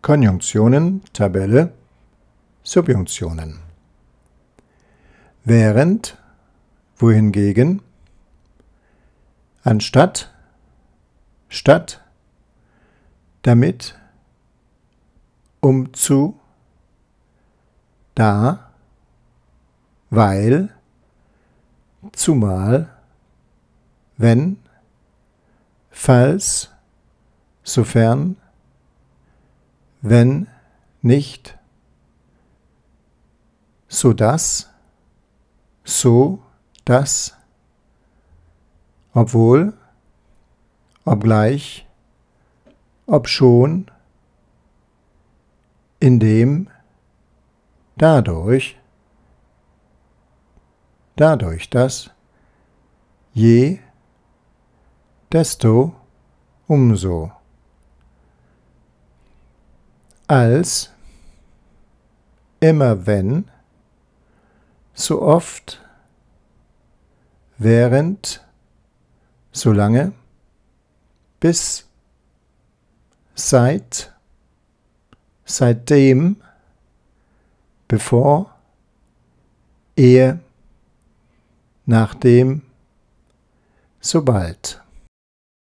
Konjunktionen, Tabelle, Subjunktionen. Während, wohingegen, anstatt, statt, damit, zu, da, weil, zumal, wenn, falls, sofern, wenn, nicht, so dass, so, dass, obwohl, obgleich, obschon, indem, dadurch, dass, je, desto, umso. Als, immer wenn, so oft, während, solange, bis, seit, seitdem, bevor, ehe, nachdem, sobald.